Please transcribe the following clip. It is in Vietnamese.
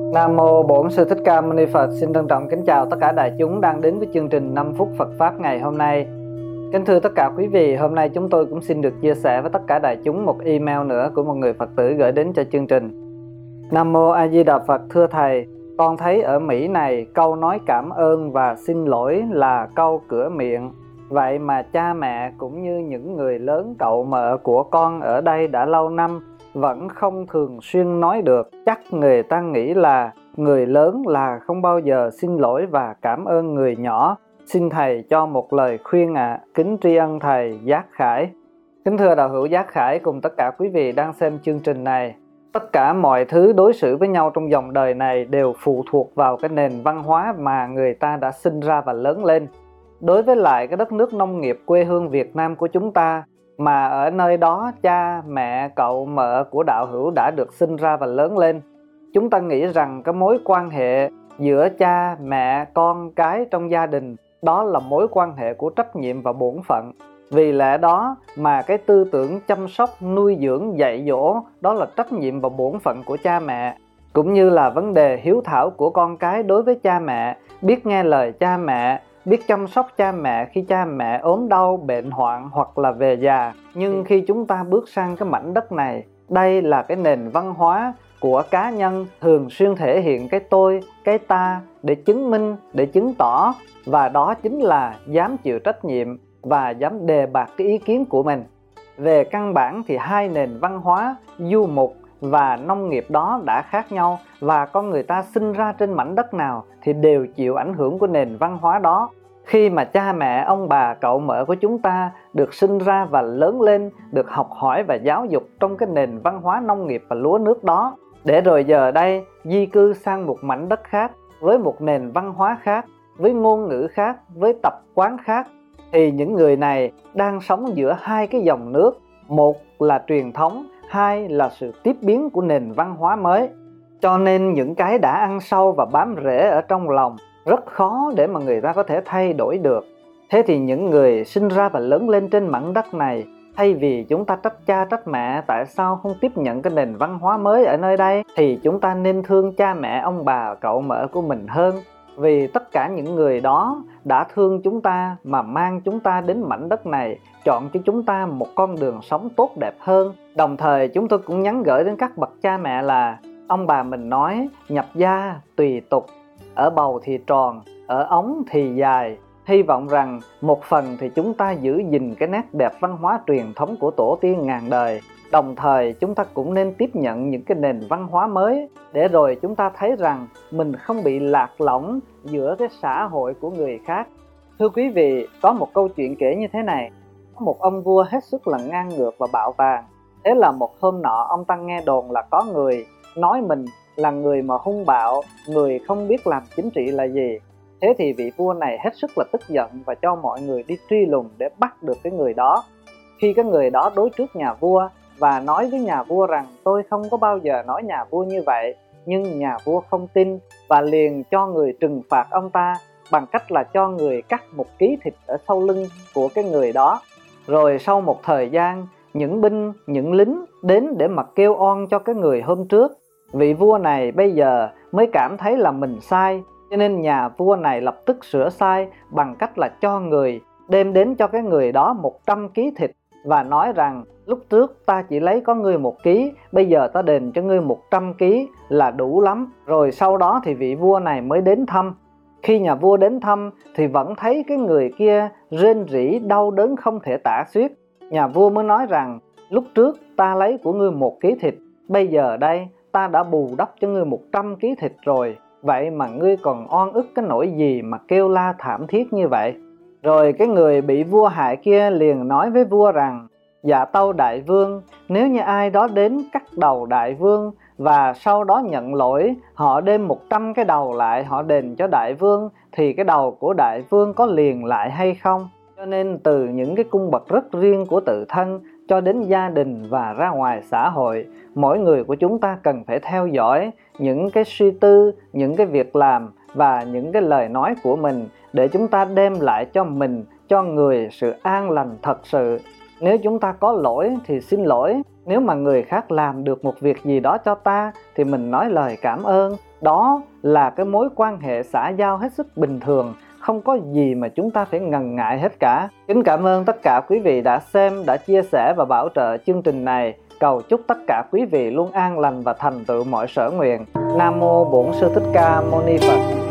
Nam mô Bổn Sư Thích Ca Mâu Ni Phật. Xin trân trọng kính chào tất cả đại chúng đang đến với chương trình 5 phút Phật pháp ngày hôm nay. Kính thưa tất cả quý vị, hôm nay chúng tôi cũng xin được chia sẻ với tất cả đại chúng một email nữa của một người Phật tử gửi đến cho chương trình. Nam mô A Di Đà Phật. Thưa thầy, con thấy ở Mỹ này câu nói cảm ơn và xin lỗi là câu cửa miệng. Vậy mà cha mẹ cũng như những người lớn cậu mợ của con ở đây đã lâu năm vẫn không thường xuyên nói được. Chắc người ta nghĩ là người lớn là không bao giờ xin lỗi và cảm ơn người nhỏ. Xin thầy cho một lời khuyên ạ. Kính tri ân thầy. Giác Khải. Kính thưa đạo hữu Giác Khải cùng tất cả quý vị đang xem chương trình này, tất cả mọi thứ đối xử với nhau trong dòng đời này đều phụ thuộc vào cái nền văn hóa mà người ta đã sinh ra và lớn lên. Đối với lại cái đất nước nông nghiệp quê hương Việt Nam của chúng ta, mà ở nơi đó cha, mẹ, cậu, mợ của đạo hữu đã được sinh ra và lớn lên, chúng ta nghĩ rằng cái mối quan hệ giữa cha, mẹ, con cái trong gia đình đó là mối quan hệ của trách nhiệm và bổn phận. Vì lẽ đó mà cái tư tưởng chăm sóc, nuôi dưỡng, dạy dỗ đó là trách nhiệm và bổn phận của cha mẹ. Cũng như là vấn đề hiếu thảo của con cái đối với cha mẹ, biết nghe lời cha mẹ, biết chăm sóc cha mẹ khi cha mẹ ốm đau, bệnh hoạn hoặc là về già. Nhưng khi chúng ta bước sang cái mảnh đất này, đây là cái nền văn hóa của cá nhân thường xuyên thể hiện cái tôi, cái ta để chứng minh, để chứng tỏ, và đó chính là dám chịu trách nhiệm và dám đề bạt cái ý kiến của mình. Về căn bản thì hai nền văn hóa du mục và nông nghiệp đó đã khác nhau, và con người ta sinh ra trên mảnh đất nào thì đều chịu ảnh hưởng của nền văn hóa đó. Khi mà cha mẹ, ông bà, cậu mợ của chúng ta được sinh ra và lớn lên, được học hỏi và giáo dục trong cái nền văn hóa nông nghiệp và lúa nước đó, để rồi giờ đây di cư sang một mảnh đất khác, với một nền văn hóa khác, với ngôn ngữ khác, với tập quán khác, thì những người này đang sống giữa hai cái dòng nước. Một là truyền thống, hai là sự tiếp biến của nền văn hóa mới. Cho nên những cái đã ăn sâu và bám rễ ở trong lòng rất khó để mà người ta có thể thay đổi được. Thế thì những người sinh ra và lớn lên trên mảnh đất này, thay vì chúng ta trách cha trách mẹ tại sao không tiếp nhận cái nền văn hóa mới ở nơi đây, thì chúng ta nên thương cha mẹ, ông bà, cậu mợ của mình hơn. Vì tất cả những người đó đã thương chúng ta mà mang chúng ta đến mảnh đất này, chọn cho chúng ta một con đường sống tốt đẹp hơn. Đồng thời chúng tôi cũng nhắn gửi đến các bậc cha mẹ là ông bà mình nói nhập gia tùy tục, ở bầu thì tròn, ở ống thì dài. Hy vọng rằng một phần thì chúng ta giữ gìn cái nét đẹp văn hóa truyền thống của tổ tiên ngàn đời. Đồng thời chúng ta cũng nên tiếp nhận những cái nền văn hóa mới, để rồi chúng ta thấy rằng mình không bị lạc lõng giữa cái xã hội của người khác. Thưa quý vị, có một câu chuyện kể như thế này. Có một ông vua hết sức là ngang ngược và bạo vàng. Thế là một hôm nọ ông ta nghe đồn là có người nói mình là người mà hung bạo, người không biết làm chính trị là gì. Thế thì vị vua này hết sức là tức giận và cho mọi người đi truy lùng để bắt được cái người đó. Khi cái người đó đối trước nhà vua và nói với nhà vua rằng tôi không có bao giờ nói nhà vua như vậy, nhưng nhà vua không tin và liền cho người trừng phạt ông ta bằng cách là cho người cắt một ký thịt ở sau lưng của cái người đó. Rồi sau một thời gian, những binh, những lính đến để mà kêu oan cho cái người hôm trước. Vị vua này bây giờ mới cảm thấy là mình sai, cho nên nhà vua này lập tức sửa sai bằng cách là cho người đem đến cho cái người đó 100 ký thịt và nói rằng lúc trước ta chỉ lấy có ngươi 1 ký, bây giờ ta đền cho ngươi 100 ký là đủ lắm. Rồi sau đó thì vị vua này mới đến thăm. Khi nhà vua đến thăm thì vẫn thấy cái người kia rên rỉ đau đớn không thể tả xiết. Nhà vua mới nói rằng lúc trước ta lấy của ngươi 1 ký thịt, bây giờ đây ta đã bù đắp cho ngươi 100 ký thịt rồi. Vậy mà ngươi còn oan ức cái nỗi gì mà kêu la thảm thiết như vậy? Rồi cái người bị vua hại kia liền nói với vua rằng: dạ tâu đại vương, nếu như ai đó đến cắt đầu đại vương và sau đó nhận lỗi, họ đem 100 cái đầu lại họ đền cho đại vương, thì cái đầu của đại vương có liền lại hay không? Cho nên từ những cái cung bậc rất riêng của tự thân cho đến gia đình và ra ngoài xã hội, mỗi người của chúng ta cần phải theo dõi những cái suy tư, những cái việc làm và những cái lời nói của mình, để chúng ta đem lại cho mình, cho người sự an lành thật sự. Nếu chúng ta có lỗi thì xin lỗi. Nếu mà người khác làm được một việc gì đó cho ta thì mình nói lời cảm ơn. Đó là cái mối quan hệ xã giao hết sức bình thường, không có gì mà chúng ta phải ngần ngại hết cả. Kính cảm ơn tất cả quý vị đã xem, đã chia sẻ và bảo trợ chương trình này. Cầu chúc tất cả quý vị luôn an lành và thành tựu mọi sở nguyện. Nam mô Bổn Sư Thích Ca Mâu Ni Phật.